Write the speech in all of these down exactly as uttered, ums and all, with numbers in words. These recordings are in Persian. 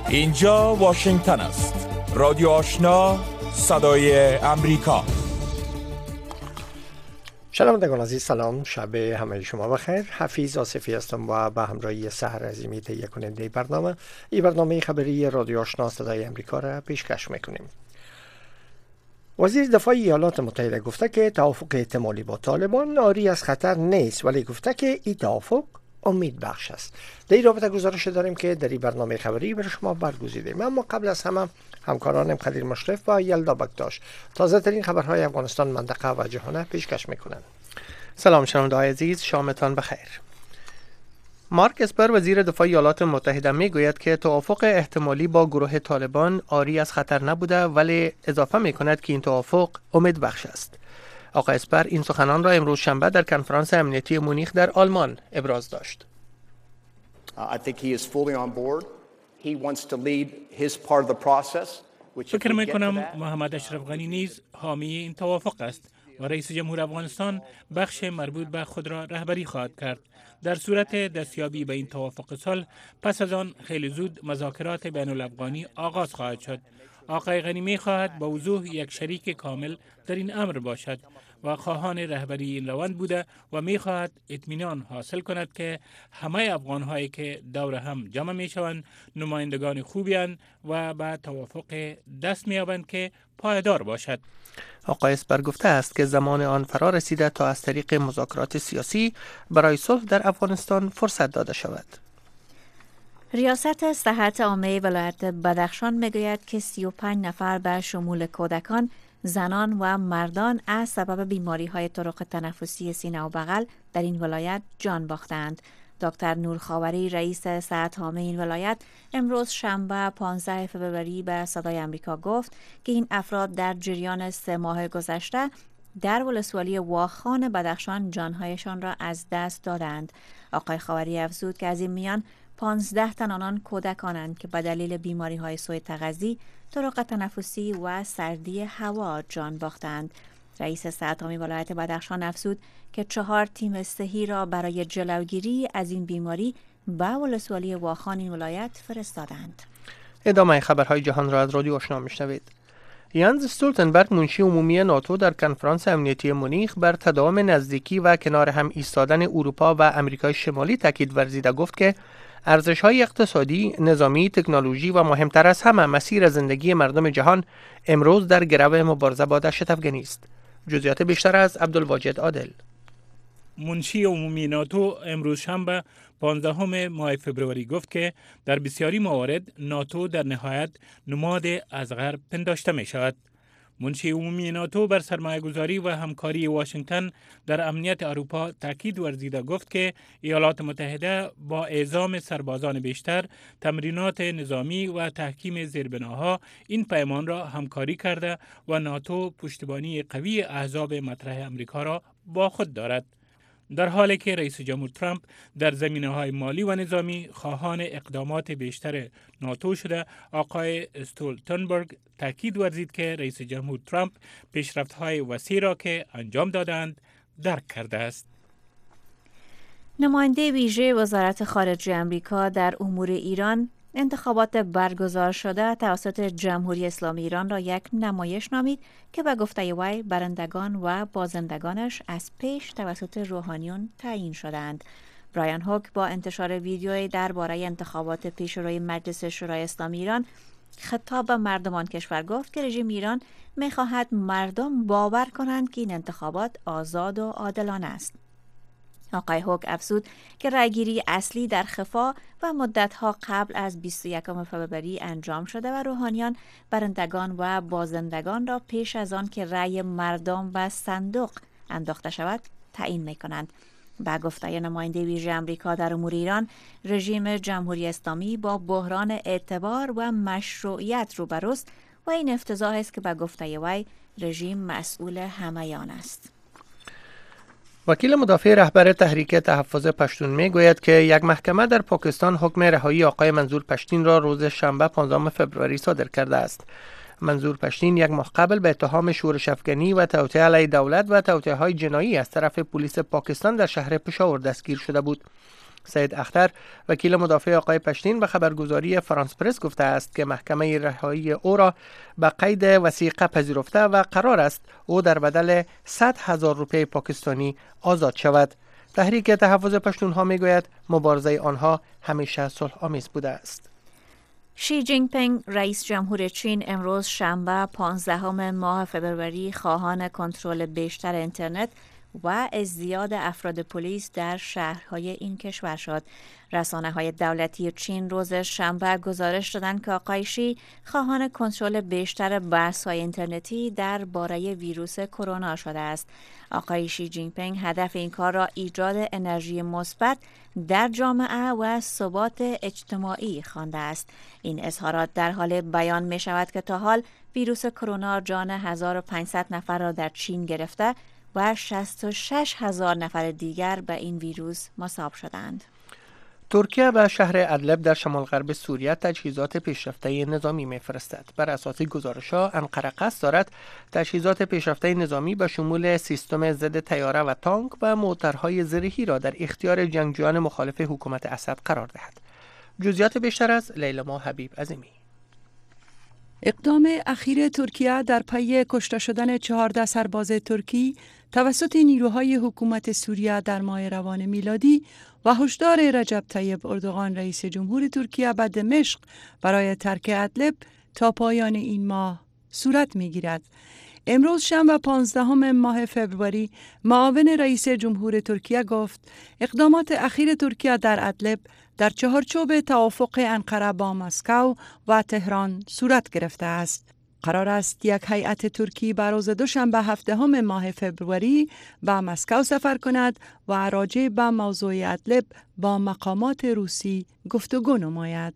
اینجا واشنگتن است. رادیو آشنا، صدای امریکا. شنوندگان عزیز، سلام، شب همه شما بخیر. حفیظ آصفی هستم و به همراهی سحر عظیمی تهیه کننده برنامه این برنامه خبری رادیو آشنا صدای امریکا را پیشکش میکنیم. وزیر دفاع ایالات متحده گفته که توافق احتمالی با طالبان عاری از خطر نیست، ولی گفته که این توافق امید بخش است. در این رابطه گزارش داریم که در این برنامه خبری برای شما برگزیدیم. اما قبل از همه همکارانم خدیر مشرف و یلدا بکتاش تازه ترین خبرهای افغانستان، منطقه و جهان پیشکش میکنند. سلام شنونده‌های عزیز، شامتان بخیر. مارک اسپر وزیر دفاع ایالات متحده میگوید که توافق احتمالی با گروه طالبان عاری از خطر نبوده، ولی اضافه میکند که این توافق امید بخش است. آقای اسپر این سخنان را امروز شنبه در کنفرانس امنیتی مونیخ در آلمان ابراز داشت. فکر میکنم محمد اشرف غنی نیز حامی این توافق است و رئیس جمهور افغانستان بخش مربوط به خود را رهبری خواهد کرد. در صورت دستیابی به این توافق صلح، پس از آن خیلی زود مذاکرات بین الافغانی آغاز خواهد شد. آقای غنی می خواهد با وضوح یک شریک کامل در این امر باشد و خواهان رهبری این روند بوده و می خواهد اطمینان حاصل کند که همه افغان هایی که دور هم جمع می شوند نمایندگان خوبی اند و به توافق دست می یابند که پایدار باشد. آقای اسپر گفته است که زمان آن فرا رسیده تا از طریق مذاکرات سیاسی برای صلح در افغانستان فرصت داده شود. ریاست صحت عامه ولایت بدخشان میگوید که سی و پنج نفر به شمول کودکان، زنان و مردان از سبب بیماری های طرق تنفسی سینه و بغل در این ولایت جان باختند. دکتر نور خاوری رئیس صحت عامه این ولایت امروز شنبه پانزده فوریه به صدای امریکا گفت که این افراد در جریان سه ماه گذشته در ولسوالی واخان بدخشان جانهایشان را از دست دادند. آقای خاوری افزود که از این میان پانزده تن آنان کودکانند که به دلیل بیماری های سوء تغذی، طرق تنفسی و سردی هوا جان باختند. رئیس صحت عامه ولایت بدخشان افزود که چهار تیم صحی را برای جلوگیری از این بیماری به ولسوالی واخان این ولایت فرستادند. ادامه خبرهای جهان را از رادیو آشنا میشنوید. یانز استولتنبرگ منشی عمومی ناتو در کنفرانس امنیتی مونیخ بر تداوم نزدیکی و کنار هم ایستادن اروپا و امریکای شمالی تاکید ورزیده گفت که ارزش‌های اقتصادی، نظامی، تکنولوژی و مهمتر از همه مسیر زندگی مردم جهان امروز در گرو مبارزه با دهشت افغانی است. جزئیات بیشتر از عبدالواجد عادل. منشی عمومی ناتو امروز شنبه پانزدهم ماه فوریه گفت که در بسیاری موارد ناتو در نهایت نماد اصغر پنداشته می شود. منشی عمومی ناتو بر سرمایه گذاری و همکاری واشنگتن در امنیت اروپا تاکید ورزیده گفت که ایالات متحده با اعزام سربازان بیشتر، تمرینات نظامی و تحکیم زیربناها این پیمان را همکاری کرده و ناتو پشتیبانی قوی احزاب مطرح امریکا را با خود دارد. در حالی که رئیس جمهور ترامپ در زمینه‌های مالی و نظامی خواهان اقدامات بیشتر ناتو شده، آقای استولتنبرگ تاکید ورزید که رئیس جمهور ترامپ پیشرفت‌های وسیع را که انجام دادند درک کرده است. نماینده ویژه وزارت خارجه آمریکا در امور ایران انتخابات برگزار شده توسط جمهوری اسلامی ایران را یک نمایش نامید که به گفته وی برندگان و بازندگانش از پیش توسط روحانیون تعیین شدند. برایان هوک با انتشار ویدیویی درباره انتخابات پیشروی مجلس شورای اسلامی ایران خطاب به مردمان کشور گفت که رژیم ایران می‌خواهد مردم باور کنند که این انتخابات آزاد و عادلانه است. آقای هوک افزود که رأیگیری اصلی در خفا و مدتها قبل از بیست و یکم فوریه انجام شده و روحانیان برندگان و بازندگان را پیش از آن که رأی مردم به صندوق انداخته شود تعیین می‌کنند. با گفته نماینده ویژه آمریکا در امور ایران، رژیم جمهوری اسلامی با بحران اعتبار و مشروعیت روبروست و این افتضاح است که با گفته وی رژیم مسئول همگان است. وکیل مدافع رهبر تحریک تحفظ پشتون می گوید که یک محکمه در پاکستان حکم رهایی آقای منظور پشتین را روز شنبه پانزدهم فوریه صادر کرده است. منظور پشتین یک ماه قبل به اتهام شورش افغانی و توطئه علیه دولت و توطئه‌های جنایی از طرف پلیس پاکستان در شهر پشاور دستگیر شده بود. سید اختر وکیل مدافع آقای پشتین به خبرگزاری فرانس پرس گفته است که محکمه رهایی او را به قید وثیقه پذیرفته و قرار است او در بدل صد هزار روپیه پاکستانی آزاد شود. تحریک تحفظ پشتونها میگوید مبارزه آنها همیشه صلح آمیز بوده است. شی جینگ پینگ رئیس جمهور چین امروز شنبه پانزدهم ماه فبروری خواهان کنترل بیشتر اینترنت و ازدیاد افراد پلیس در شهرهای این کشور شد. رسانه‌های دولتی چین روز شنبه گزارش دادند که آقای شی خواهان کنترل بیشتر بحث‌های اینترنتی درباره ویروس کرونا شده است. آقای شی جینگ پینگ هدف این کار را ایجاد انرژی مثبت در جامعه و ثبات اجتماعی خوانده است. این اظهارات در حال بیان می شود که تا حال ویروس کرونا جان هزار و پانصد نفر را در چین گرفته و شصت و شش هزار نفر دیگر به این ویروس مصاب شدند. ترکیه به شهر ادلب در شمال غرب سوریه تجهیزات پیشرفته نظامی می‌فرستد. بر اساس گزارش‌ها انقره قصد دارد تجهیزات پیشرفته نظامی به شمول سیستم ضد طیاره و تانک و موترهای زرهی را در اختیار جنگجویان مخالف حکومت اسد قرار دهد. جزئیات بیشتر از لیلما حبیب عظیمی. اقدام اخیر ترکیه در پی کشته شدن چهارده سرباز ترکی توسط نیروهای حکومت سوریه در ماه روان میلادی و هشدار رجب طیب اردوغان رئیس جمهور ترکیه به دمشق برای ترک ادلب تا پایان این ماه صورت می‌گیرد. امروز شنبه پانزدهم ماه فبروری معاون رئیس جمهور ترکیه گفت اقدامات اخیر ترکیه در ادلب در چهارچوب توافق انقره با مسکو و تهران صورت گرفته است. قرار است یک هیئت ترکی به روز دوشنبه هفدهم ماه فبروری به مسکو سفر کند و راجع به موضوع ادلب با مقامات روسی گفتگو نماید.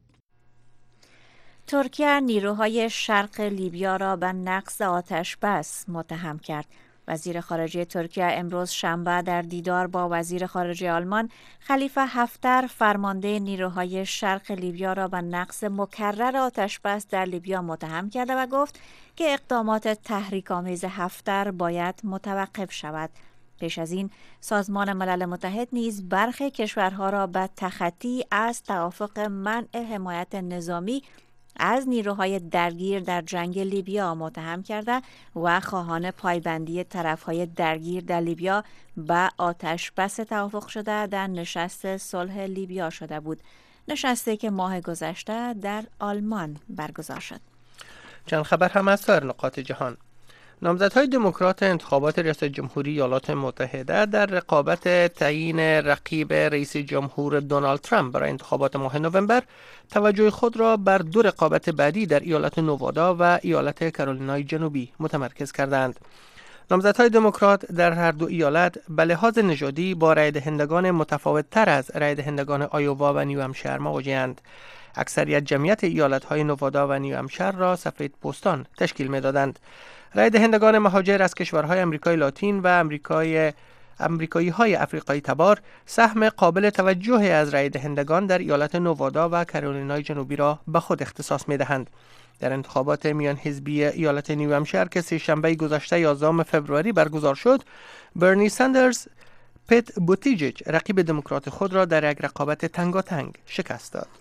ترکیه نیروهای شرق لیبیا را به نقض آتش بس متهم کرد. وزیر خارجه ترکیه امروز شنبه در دیدار با وزیر خارجه آلمان خلیفه حفتر فرمانده نیروهای شرق لیبیا را به نقض مکرر آتش بس در لیبیا متهم کرده و گفت که اقدامات تحریک‌آمیز حفتر باید متوقف شود. پیش از این سازمان ملل متحد نیز برخی کشورها را به تخطی از توافق منع حمایت نظامی از نیروهای درگیر در جنگ لیبیا متهم کرده و خواهان پایبندی طرفهای درگیر در لیبیا به آتش بس توافق شده در نشست صلح لیبیا شده بود. نشستی که ماه گذشته در آلمان برگزار شد. چند خبر هم از سایر نقاط جهان. نامزدهای دموکرات انتخابات ریاست جمهوری ایالات متحده در رقابت تعیین رقیب رئیس جمهور دونالد ترامپ برای انتخابات ماه نوامبر توجه خود را بر دو رقابت بعدی در ایالت نوادا و ایالت کارولینای جنوبی متمرکز کردند. نامزدهای دموکرات در هر دو ایالت به لحاظ نژادی با رای دهندگان متفاوت تر از رای دهندگان آیووا و نیوهمشایر مواجه‌اند. اکثریت جمعیت ایالت‌های نوادا و نیوهمشایر را سفید پوستان تشکیل می‌دادند. رای دهندگان مهاجر از کشورهای آمریکای لاتین و آمریکای امریکایی های افریقایی تبار سهم قابل توجهی از رای دهندگان در ایالت نوادا و کارولینای جنوبی را به خود اختصاص می‌دهند. در انتخابات میان حزبی ایالت نیوهمشایر که سه شنبه گذشته یازدهم فوریه برگزار شد، برنی ساندرز پیت بوتیجیج رقیب دموکرات خود را در یک رقابت تنگاتنگ شکست داد.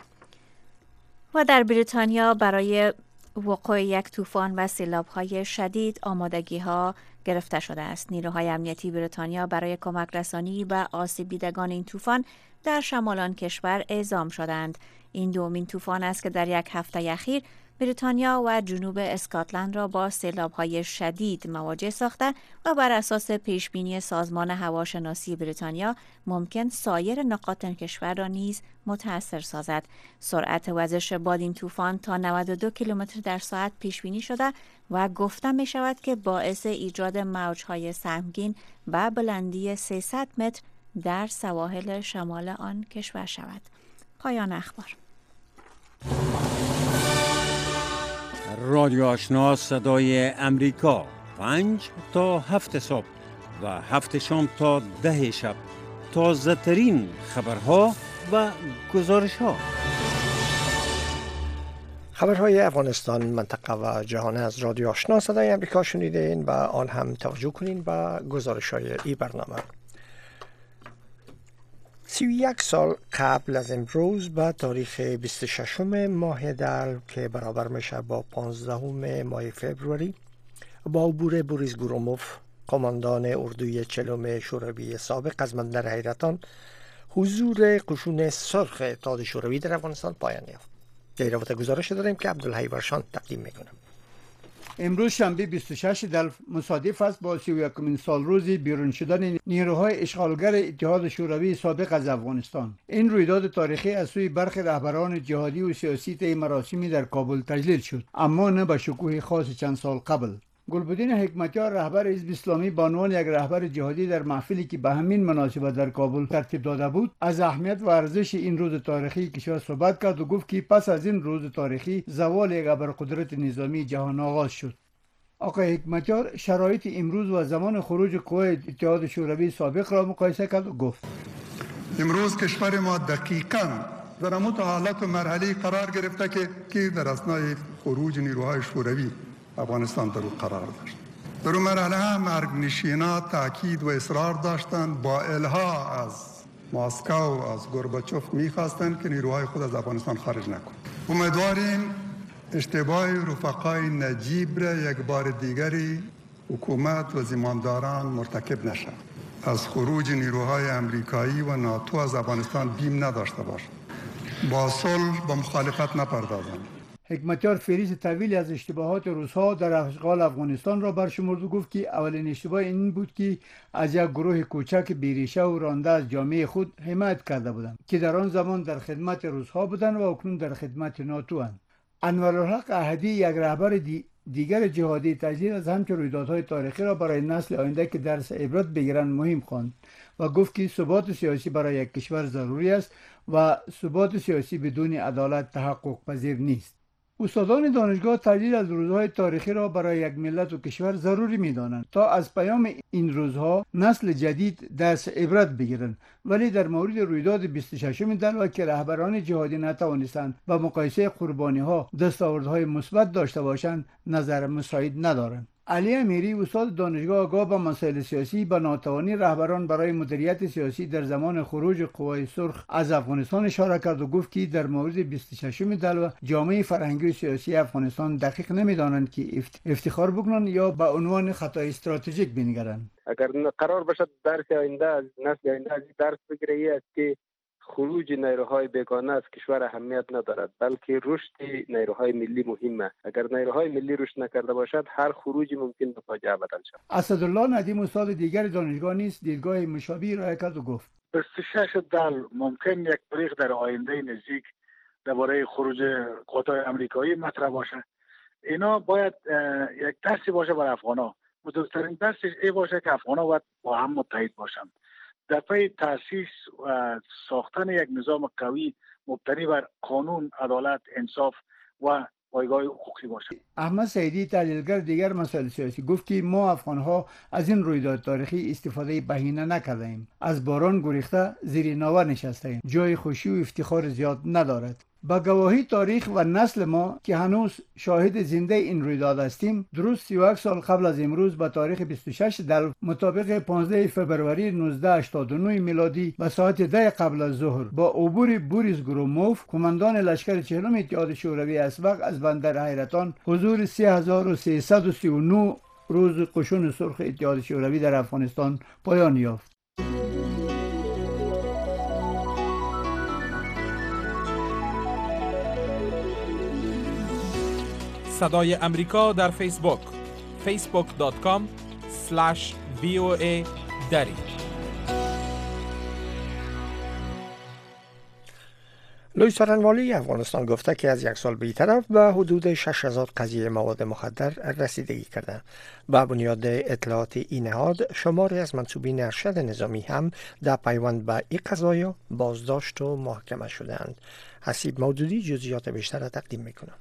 و در بریتانیا برای وقوع یک طوفان و سیلاب‌های شدید آمادگی‌ها گرفته شده است. نیروهای امنیتی بریتانیا برای کمک رسانی به آسیب دیدگان این طوفان در شمال آن کشور اعزام شدند. این دومین طوفان است که در یک هفته اخیر بریتانیا و جنوب اسکاتلند را با سیلاب‌های شدید مواجه ساخته و بر اساس پیشبینی سازمان هواشناسی بریتانیا ممکن سایر نقاط کشور را نیز متاثر سازد. سرعت وزش باد این طوفان تا نود و دو کیلومتر در ساعت پیشبینی شده و گفته می شود که باعث ایجاد موج‌های سهمگین و بلندی سیصد متر در سواحل شمال آن کشور شود. پایان اخبار. رادیو آشنا صدای امریکا، پنج تا هفت صبح و هفت شام تا ده شب، تازه ترین خبرها و گزارش ها. خبرهای افغانستان، منطقه و جهان از رادیو آشنا صدای امریکا شنیدین و آن هم توجه کنین به گزارش های ای برنامه. سی و یک سال قبل از امروز به تاریخ بیست و ششم ماه دلو که برابر میشه با پانزدهم ماه فوریه با عبور بوریس گروموف قماندان اردوی چلم شوروی سابق از بندر حیرتان حضور قشون سرخ اتحاد شوروی در افغانستان پایان یافت. در رابطه گزارش داریم که عبدالحی ورشان تقدیم میکنم. امروز شنبه بیست و شش دلو مصادف است با سی و یکمین سال روزی بیرون شدن نیروهای اشغالگر اتحاد شوروی سابق از افغانستان. این رویداد تاریخی از سوی برخی رهبران جهادی و سیاسی طی مراسمی در کابل تجلیل شد، اما نه به شکوه خاص چند سال قبل. گلبدین حکمتیار رهبر حزب اسلامی به عنوان یک رهبر جهادی در محفلی که به همین مناسبت در کابل ترتیب داده بود از اهمیت و ارزش این روز تاریخی کشور صحبت کرد و گفت که پس از این روز تاریخی زوال یک ابرقدرت نظامی جهان آغاز شد. آقای حکمتیار شرایط امروز و زمان خروج قوای اتحاد شوروی سابق را مقایسه کرد و گفت امروز کشور ما دقیقاً در همون حالت و مرحله قرار گرفته که که در اثنای خروج نیروهای شوروی افغانستان در او قرار داشت. در اون مرحله هم مرگ نشینا تاکید و اصرار داشتند، با الها از مسکو از گورباچوف میخواستند که نیروهای خود از افغانستان خارج نکنند. امیدواریم اشتباه رفقای نجیب را یک بار دیگری حکومت و زمامداران مرتکب نشد. از خروج نیروهای امریکایی و ناتو از افغانستان بیم نداشته باشند. با صلح با مخالفت نپردازند. حکمتیار فهرست طویلی از اشتباهات روس‌ها در اشغال افغانستان را برشمرد و گفت که اولین اشتباه این بود که از یک گروه کوچک بیریشه و رانده از جامعه خود حمایت کرده بودند که در آن زمان در خدمت روس‌ها بودند و اکنون در خدمت ناتو اند. انورالحق احدی یک رهبر دی دیگر جهادی تجلیل از همچه رویدادهای تاریخی را برای نسل آینده که درس عبرت بگیرند مهم خواند و گفت که ثبات سیاسی برای یک کشور ضروری است و ثبات سیاسی بدون عدالت تحقق پذیر نیست. استادان دانشگاه تجلیل از روزهای تاریخی را برای یک ملت و کشور ضروری می‌دانند تا از پیام این روزها نسل جدید درس عبرت بگیرند، ولی در مورد رویداد بیست و ششم دلو که رهبران جهادی نتوانستند با مقایسه قربانی‌ها دستاوردهای مثبت داشته باشند نظر مساعد ندارند. علی امیری استاد دانشگاه آگاه به مسائل سیاسی به ناتوانی رهبران برای مدیریت سیاسی در زمان خروج قوای سرخ از افغانستان اشاره کرد و گفت که در مورد بیست و ششم دلو جامعه فرهنگی و سیاسی افغانستان دقیق نمیدانند که افتخار بکنند یا به عنوان خطای استراتژیک بنگرند. اگر قرار باشد درس آینده از نسل آینده از درس بگیره ای است که خروج نیروهای بیگانه از کشور اهمیت ندارد، بلکه رشد نیروهای ملی مهمه. اگر نیروهای ملی رشد نکرده باشد هر خروجی ممکن به فاجعه بدل شود. اسدالله ندیم استاد دیگر دانشگاه نیز دیدگاه مشابهی ارائه کرد و گفت بیست و شش دلو ممکن یک تاریخ در آینده نزدیک درباره خروج قوای آمریکایی مطرح باشه. اینا باید یک درسی باشه برای افغان‌ها. بزرگترین درسش این باشه که افغان‌ها باید با هم متحد باشند. در پی تأسیس و ساختن یک نظام قوی مبتنی بر قانون، عدالت، انصاف و پایگاه حقوقی باشد. احمد سعیدی تحلیلگر دیگر مسائل سیاسی گفت که ما افغان‌ها از این رویداد تاریخی استفاده بهینه نکردیم. از باران گریخته زیر ناور نشستیم. جای خوشی و افتخار زیاد ندارد. با گواهی تاریخ و نسل ما که هنوز شاهد زنده این رویداد هستیم، درست سی و یک سال قبل از امروز به تاریخ بیست و شش دلو مطابق پانزده فوریه نوزده هشتاد و نه میلادی به ساعت ده قبل از ظهر با عبور بوریس گروموف قماندان لشکر چهلم اتحاد شوروی اسبق از بندر حیرتان حضور سه هزار و سیصد و سی و نه روز قشون سرخ اتحاد شوروی در افغانستان پایان یافت. صدای امریکا در فیسبوک فیسبوک دات کام اسلش وی او ای دری. لوی سارنوالی افغانستان گفته که از یک سال بی‌طرف به حدود شش هزار قضیه مواد مخدر رسیدگی کرده. با بنیاد اطلاعات این نهاد شماری از منصوبین ارشد نظامی هم در پیوند به این قضایا بازداشت و محاکمه شدند. حسیب مودودی جزئیات بیشتر را تقدیم میکنه.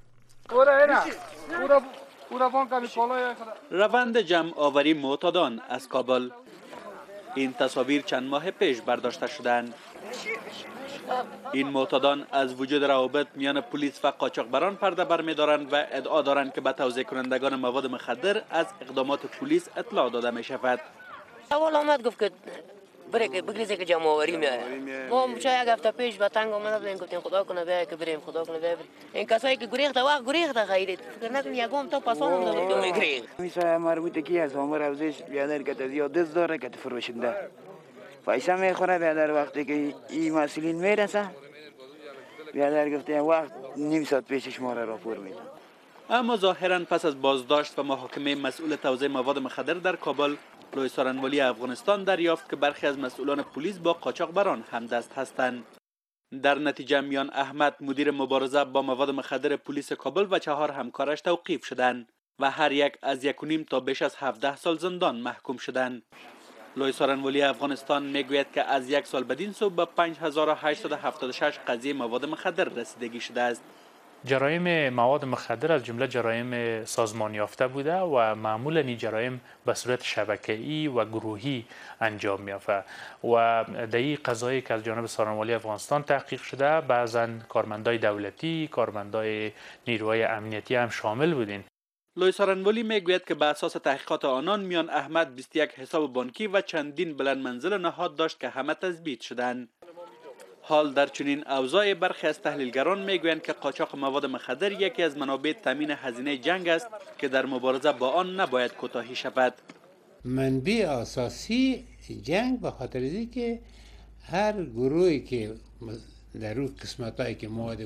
روند جمع آوری معتادان از کابل. این تصاویر چند ماه پیش برداشته شدند. این معتادان از وجود روابط میان پلیس و قاچاقبران پرده برمی‌دارند و ادعا دارند که به توزیع کنندگان مواد مخدر از اقدامات پلیس اطلاع داده می شود. اول آمد گفت که بره که بگریزه که جمع آوری میآید. ما چه یک هفته پیش به تنگ آمده بودیم گفتیم خدا کنه بیا که بریم خدا کنه بیا بریم. این کسایی که گریخت وقت گریخت خیرید فکر نکن یگام تا پس آمد تو میگریخ. میشه مربوط کی از عمر افزایش بیادر که تزیاد دست داره که فروشنده. پیسه میخوره بیادر وقتی که این مسئولین میرسه بیادر گفته وقت نیم ساعت پیشش ما را راپور میده. اما ظاهرا پس از بازداشت و محاکمه مسئول توزیع مواد مخدر در کابل، لوی سارنوالی افغانستان دریافت که برخی از مسئولان پلیس با قاچاقبران همدست هستند. در نتیجه میان احمد مدیر مبارزه با مواد مخدر پلیس کابل و چهار همکارش توقیف شدند و هر یک از یک و نیم تا بیش از هفده سال زندان محکوم شدند. لوی سارنوالی افغانستان میگوید که از یک سال بدین سو به پنج هزار و هشتصد و هفتاد و شش قضیه مواد مخدر رسیدگی شده است. جرایم مواد مخدر از جمله جرایم سازمان یافته بوده و معمولا این جرایم به صورت شبکه‌ای و گروهی انجام می‌یافته و در این قضایی که از جانب سارنوالی افغانستان تحقیق شده بعضا کارمندای دولتی، کارمندای نیروهای امنیتی هم شامل بودین. لوی سارنوالی میگوید که بر اساس تحقیقات آنان میان احمد بیست و یک حساب بانکی و چندین بلند منزل نهاد داشت که همه تثبیت شدند. حال در چنین اوضاع برخی از تحلیلگران میگویند که قاچاق مواد مخدر یکی از منابع تامین هزینه جنگ است که در مبارزه با آن نباید کوتاهی شود. منبع اساسی جنگ به خاطر اینه که هر گروهی که در روی قسمتایی که مواد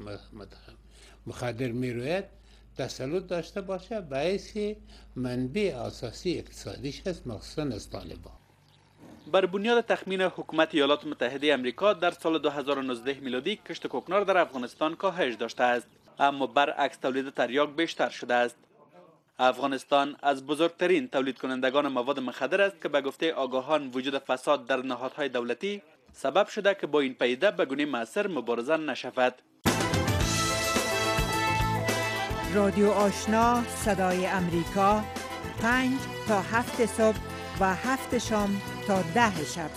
مخدر میروید تسلط داشته باشه باعث منبع اساسی اقتصادیش است، مخصوصا از طالبان. بر بنیاد تخمین حکومت ایالات متحده آمریکا در سال دو هزار و نوزده میلادی کشت کوکنار در افغانستان کاهش داشته است، اما برعکس تولید تریاک بیشتر شده است. افغانستان از بزرگترین تولید کنندگان مواد مخدر است که به گفته آگاهان وجود فساد در نهادهای دولتی سبب شده که با این پدیده به گونه مؤثر مبارزه نشود. رادیو آشنا صدای امریکا، پنج تا هفت صبح و هفت شام تا ده شب.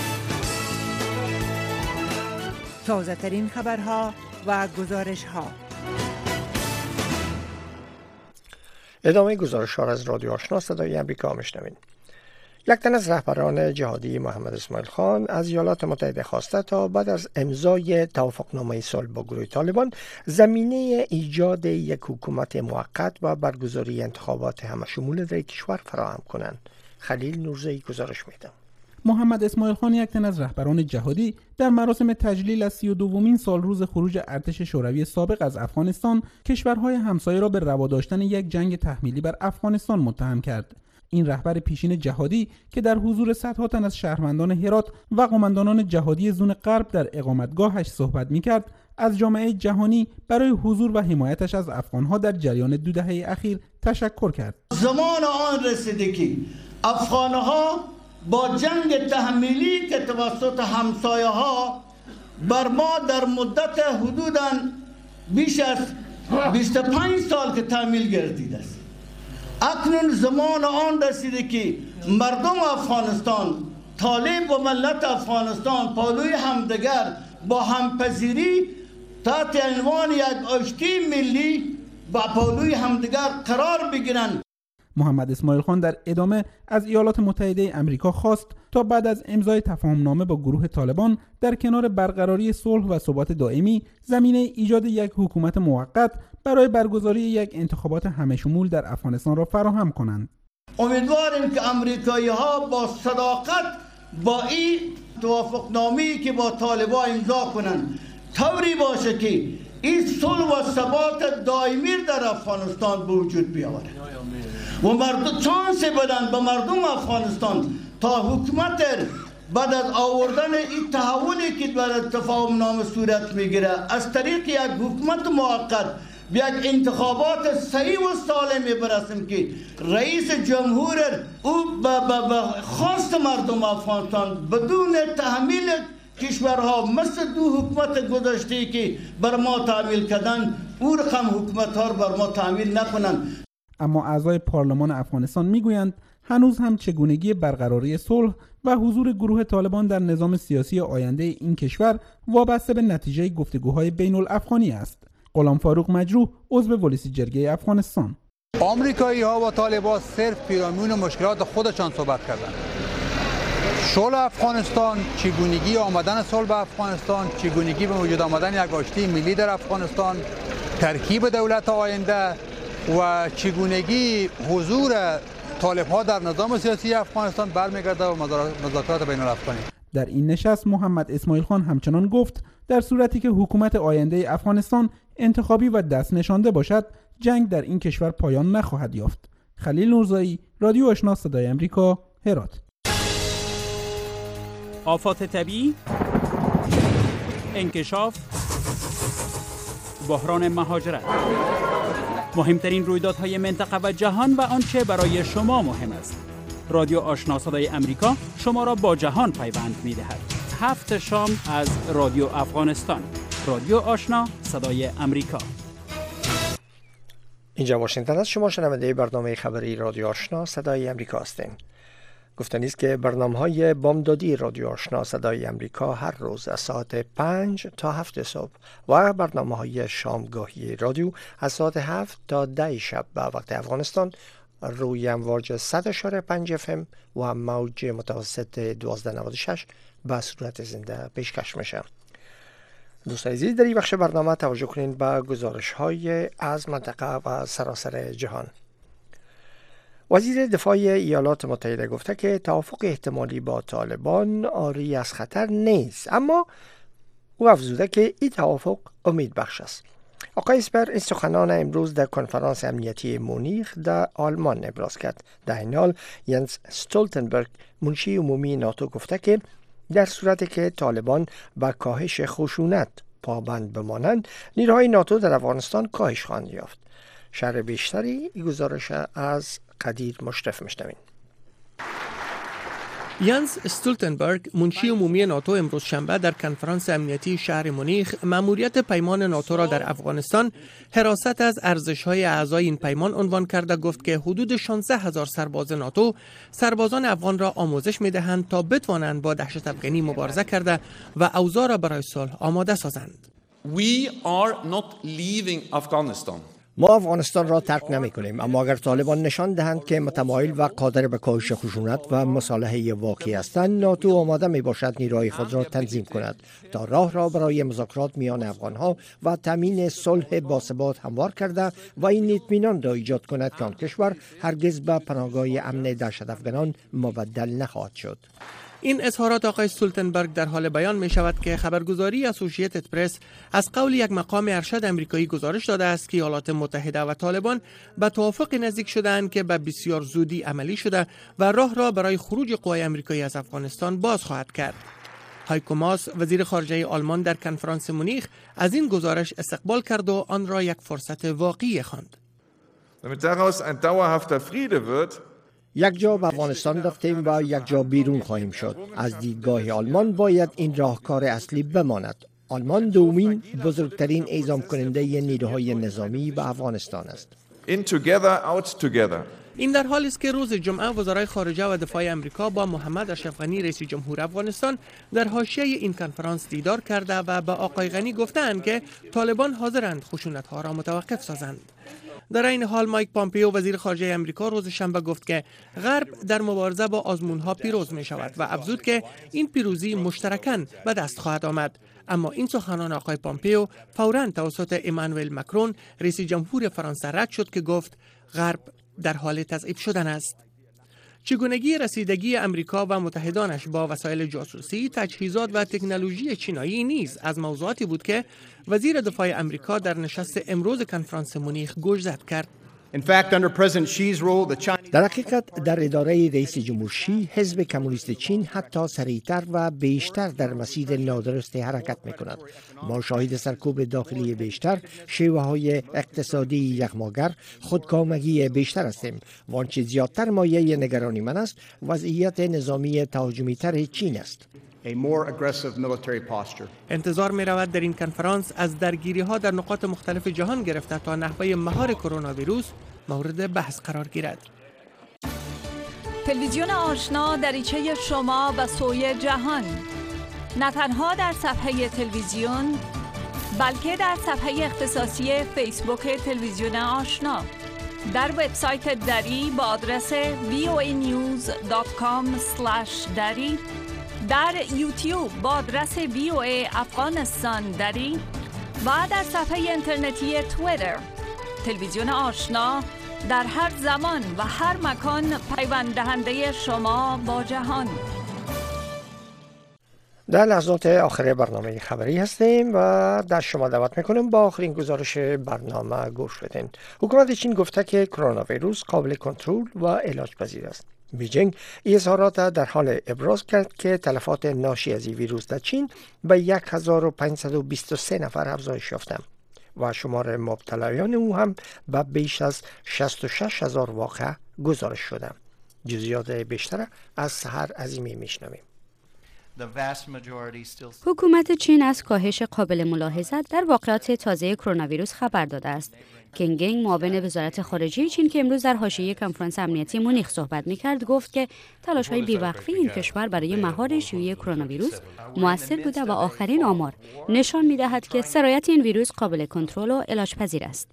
تازه ترین خبرها و گزارش ها. ادامه گزارش ها از رادیو آشنا صدای امریکا میشنوین. یک تن از رهبران جهادی محمد اسماعیل خان از ایالات متحده خواسته تا بعد از امضای توافقنامه صلح با گروه طالبان زمینه ایجاد یک حکومت موقت و برگزاری انتخابات همشمول در کشور فراهم کنند. خلیل نورزی گزارش میده. محمد اسماعیل خان یک تن از رهبران جهادی در مراسم تجلیل از سی و دومین سال روز خروج ارتش شوروی سابق از افغانستان کشورهای همسایه را به روا داشتن یک جنگ تحمیلی بر افغانستان متهم کرد. این رهبر پیشین جهادی که در حضور صدها تن از شهروندان هرات و قماندانان جهادی زون غرب در اقامتگاهش صحبت می‌کرد، از جامعه جهانی برای حضور و حمایتش از افغان‌ها در جریان دو دهه اخیر تشکر کرد. زمان آن رسیده که افغان‌ها با جنگ تحمیلی که توسط همسایه‌ها بر ما در مدت حدوداً بیش از بیست و پنج سال که تحمیل گردیده است، اکنون زمان آن رسیده که مردم افغانستان، طالب و ملت افغانستان پالوی همدیگر با همپذیری تحت عنوان یک آشتی ملی با پالوی همدیگر قرار بگیرند. محمد اسماعیل خان در ادامه از ایالات متحده آمریکا خواست تا بعد از امضای تفاهمنامه با گروه طالبان در کنار برقراری صلح و ثبات دائمی زمینه ایجاد یک حکومت موقت برای برگزاری یک انتخابات همه‌شمول در افغانستان را فراهم کنند. امیدواریم که امریکایی ها با صداقت با این توافقنامه‌ای که با طالبان امضا کنند طوری باشه که این صلح و ثبات دائمی در افغانستان به وجود بیاورد و مردم چانس بدن به مردم افغانستان تا حکومت بعد از آوردن این تحولی که در تفاهمنامه صورت میگیره از طریق یک حکومت موقت به یک انتخابات صحیح و سالمی برسیم که رئیس جمهور او به خواست مردم افغانستان بدون تحمیل کشورها مثل دو حکومت گذشته که بر ما تعمیل کردن او رقم حکومت ها بر ما تعمیل نکنند. اما اعضای پارلمان افغانستان میگویند هنوز هم چگونگی برقراری صلح و حضور گروه طالبان در نظام سیاسی آینده این کشور وابسته به نتیجه گفتگوهای بین الافغانی است. غلام فاروق مجروح عضو پلیس جرگه افغانستان: آمریکایی ها و طالبان صرف پیرامون مشکلات خودشان صحبت کردند. صلح افغانستان، چگونگی آمدن صلح به افغانستان، چگونگی به وجود آمدن یک آشتی ملی در افغانستان، ترکیب دولت آینده و چگونگی حضور طالب‌ها در نظام سیاسی افغانستان برمیگرده و مذاکرات بین الافغانی. در این نشست محمد اسماعیل خان همچنان گفت در صورتی که حکومت آینده افغانستان انتخابی و دست نشانده باشد، جنگ در این کشور پایان نخواهد یافت. خلیل نورزایی، رادیو آشنا صدای امریکا، هرات. آفات طبیعی، انکشاف، بحران مهاجرت، مهمترین رویدادهای منطقه و جهان و آنچه برای شما مهم است. رادیو آشنا صدای امریکا شما را با جهان پیوند می‌دهد. هفت شام از رادیو افغانستان. رادیو آشنا صدای امریکا. اینجا واشنگتن است. شما شنونده برنامه خبری رادیو آشنا صدای امریکا هستین. گفتنی است که برنامه‌های بامدادی رادیو آشنا صدای امریکا هر روز از ساعت پنج تا هفت صبح و برنامه‌های شامگاهی رادیو از ساعت هفت تا ده شب به وقت افغانستان روی امواج صد و پنج اف ام و موج متوسط دوازده نود و شش به صورت زنده پیشکش میشه. دوستان عزیز، در این بخش برنامه توجه کنین به گزارش‌های از منطقه و سراسر جهان. وزیر دفاع ایالات متحده گفته که توافق احتمالی با طالبان عاری از خطر نیست، اما او افزوده که این توافق امید بخش است. آقای اسپر این سخنان امروز در کنفرانس امنیتی مونیخ در آلمان ابراز کرد. در این حال ینس استولتنبرگ منشی عمومی ناتو گفته که در صورتی که طالبان به کاهش خشونت پابند بمانند، نیروهای ناتو در افغانستان کاهش خواهند یافت. شرح بیشتری گزارش از قدیر مشرف میشنویم. ینس استولتنبرگ منشی عمومی ناتو امروز شنبه در کنفرانس امنیتی شهر مونیخ مأموریت پیمان ناتو را در افغانستان حراست از ارزش‌های اعضای این پیمان عنوان کرده گفت که حدود شانزده هزار سرباز ناتو سربازان افغان را آموزش می‌دهند تا بتوانند با دهشت افغانی مبارزه کرده و اوضاع را برای صلح آماده سازند. We are not leaving Afghanistan. ما افغانستان را ترک نمی کنیم، اما اگر طالبان نشان دهند که متمایل و قادر به کاهش خشونت و مصالحه واقعی هستند، ناتو آماده می باشد نیروهای خود را تنظیم کند تا راه را برای مذاکرات میان افغانها و تامین صلح باثبات هموار کرده و این اطمینان را ایجاد کند که آن کشور هرگز به پناهگاه امن دهشت افغانان مبدل نخواهد شد. این اظهارات آقای استولتنبرگ در حال بیان می شود که خبرگزاری اسوسییتد پرس از قول یک مقام ارشد امریکایی گزارش داده است که ایالات متحده و طالبان به توافق نزدیک شدند که به بسیار زودی عملی شده و راه را برای خروج قوای امریکایی از افغانستان باز خواهد کرد. هایکو ماس وزیر خارجه آلمان در کنفرانس مونیخ از این گزارش استقبال کرد و آن را یک فرصت واقعی خواند. Damit daraus ein dauerhafter Friede wird, یک جا به افغانستان رفتیم و یک جا بیرون خواهیم شد. از دیدگاه آلمان باید این راهکار اصلی بماند. آلمان دومین بزرگترین اعزام کننده نیروهای نظامی به افغانستان است. In together, out together. این در حالی است که روز جمعه وزرای خارجه و دفاع امریکا با محمد اشرف غنی رئیس جمهور افغانستان در حاشیه این کنفرانس دیدار کرده و به آقای غنی گفتند که طالبان حاضرند خشونت‌ها را متوقف سازند. در این حال مایک پامپیو وزیر خارجه امریکا روز شنبه گفت که غرب در مبارزه با آزمون‌ها پیروز می شود و افزود که این پیروزی مشترکاً به دست خواهد آمد. اما این سخنان آقای پامپیو فوراً توسط امانوئل مکرون رئیس جمهور فرانسه رد شد که گفت غرب در حال تضعیف شدن است. چگونگی رسیدگی امریکا و متحدانش با وسایل جاسوسی، تجهیزات و تکنولوژی چینایی نیز از موضوعاتی بود که وزیر دفاع امریکا در نشست امروز کنفرانس مونیخ گوش زد کرد. در حقیقت در اداره رئیس جمهور شی، حزب کمونیست چین حتی سریعتر و بیشتر در مسیر نادرست حرکت می کند. ما شاهد سرکوب داخلی بیشتر، شیوه های اقتصادی یغماگر، خودکامگی بیشتر هستیم. وانچه زیادتر مایه نگرانی من است وضعیت نظامی تهاجمی تر چین است. انتظار می رود در این کنفرانس از درگیری ها در نقاط مختلف جهان گرفته تا نحوه مهار کرونا ویروس مورد بحث قرار گیرد. تلویزیون آشنا دریچه شما و سوی جهان، نه تنها در صفحه تلویزیون بلکه در صفحه اختصاصی فیسبوک تلویزیون آشنا. در وبسایت دری با آدرس وی او ای نیوز دات کام اسلش دری، در یوتیوب با آدرس وی او ای افغانستان دری و در صفحه اینترنتی توییتر. تلویزیون آشنا در هر زمان و هر مکان پیوند دهنده شما با جهان. در لحظات آخر برنامه خبری هستیم و در شما دعوت میکنیم با آخرین گزارش برنامه گوش بدین. حکومت چین گفته که کرونا ویروس قابل کنترل و علاج پذیر است. بیجینگ این اظهارات در حال ابراز کرد که تلفات ناشی از این ویروس در چین به یک هزار و پانصد و بیست و سه نفر افزایش یافته و شمار مبتلایان او هم به بیش از شصت و شش هزار واقعه گزارش شده. جزئیات بیشتر از سحر عظیمی میشنویم. حکومت چین از کاهش قابل ملاحظت در واقعات تازه کرونا ویروس خبر داده است. کینگینگ معاون وزارت خارجه چین که امروز در حاشیه کنفرانس امنیتی مونیخ صحبت می‌کرد گفت که تلاش‌های بی‌وقفه این کشور برای مهار شیوع کرونا ویروس موثر بوده و آخرین آمار نشان می‌دهد که سرایت این ویروس قابل کنترل و علاج پذیر است.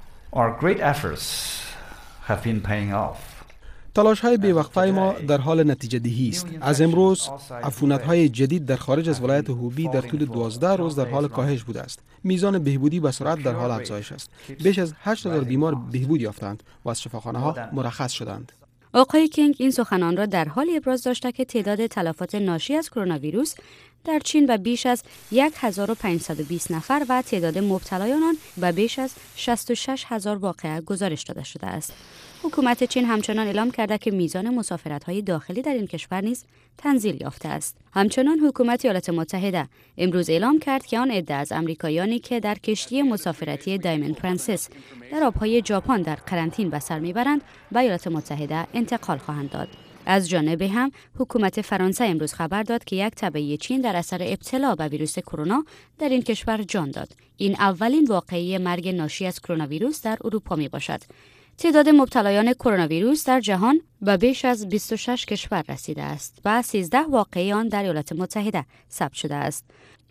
Our great efforts have been paying off. تلاش های بی‌وقفه ما در حال نتیجه دهی است. از امروز عفونت های جدید در خارج از ولایت هوبی در طول دوازده روز در حال کاهش بوده است. میزان بهبودی به سرعت در حال افزایش است. بیش از هشت هزار بیمار بهبود یافتند و از شفاخانه ها مرخص شدند. آقای کینگ این سخنان را در حال ابراز داشته که تعداد تلفات ناشی از کرونا ویروس در چین به بیش از هزار و پانصد و بیست نفر و تعداد مبتلایان آن به بیش از شصت و شش هزار واقعه گزارش داده شده است. حکومت چین همچنان اعلام کرده که میزان مسافرت‌های داخلی در این کشور نیز تنزیل یافته است. همچنان حکومت ایالات متحده امروز اعلام کرد که آن عده از امریکایانی که در کشتی مسافرتی دایموند پرنسس در آبهای ژاپن در قرنطینه به سر میبرند به ایالات متحده انتقال خواهند داد. از جانب هم حکومت فرانسه امروز خبر داد که یک تبعی چین در اثر ابتلا به ویروس کرونا در این کشور جان داد. این اولین واقعه مرگ ناشی از کرونا ویروس در اروپا می باشد. تعداد مبتلایان کرونا ویروس در جهان به بیش از بیست و شش کشور رسیده است و سیزده واقعه آن در ایالات متحده ثبت شده است.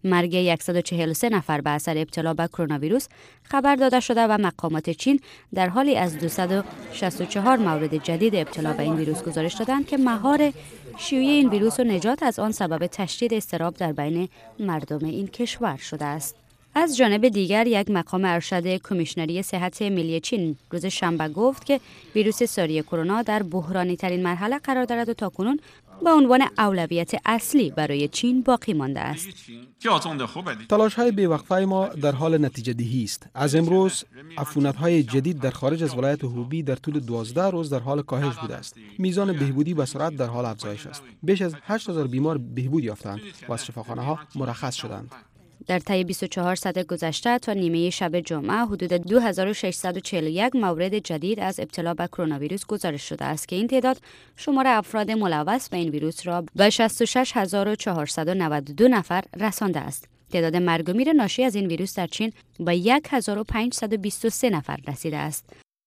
مرگ صد و چهل و سه نفر به اثر ابتلا به کرونا ویروس خبر داده شده و مقامات چین در حالی از دویست و شصت و چهار مورد جدید ابتلا به این ویروس گزارش دادند که مهار شیوع این ویروس و نجات از آن سبب تشدید اضطراب در بین مردم این کشور شده است. از جانب دیگر یک مقام ارشد کمیشنری صحت ملی چین روز شنبه گفت که ویروس ساری کرونا در بحرانی ترین مرحله قرار دارد و تاکنون به عنوان اولویت اصلی برای چین باقی مانده است. تلاش های بی‌وقفه ما در حال نتیجه دهی است. از امروز عفونت های جدید در خارج از ولایت هوبی در طول دوازده روز در حال کاهش بوده است. میزان بهبودی به سرعت در حال افزایش است. بیش از هشت هزار بیمار بهبود یافتند و از شفاخانه ها مرخص شدند. در طی بیست و چهار ساعت گذشته تا نیمه شب جمعه حدود دو هزار و ششصد و چهل و یک مورد جدید از ابتلا به کرونا ویروس گزارش شده است که این تعداد شمار افراد ملوث به این ویروس را به شصت و شش هزار و چهارصد و نود و دو نفر رسانده است. تعداد مرگ و میر ناشی از این ویروس در چین به هزار و پانصد و بیست و سه نفر رسیده است.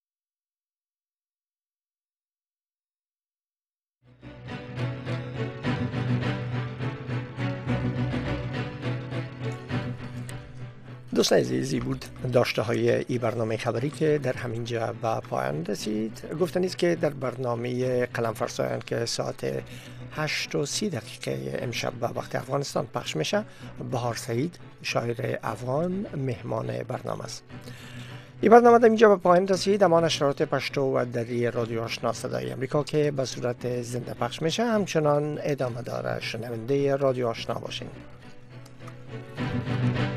دوستان عزیزی بود داشته های ای برنامه خبری که در همینجا به پایان رسید. گفتن است که در برنامه قلم فرسایان که ساعت هشت و سی دقیقه امشب به وقت افغانستان پخش میشه، بهار سعید شاعر افغان مهمان برنامه است. این برنامه در اینجا به پایان رسید. اما نشرات پشتو و دری رادیو آشنا صدای امریکا که به صورت زنده پخش میشه همچنان ادامه داره. شنونده رادیو آشنا باشین.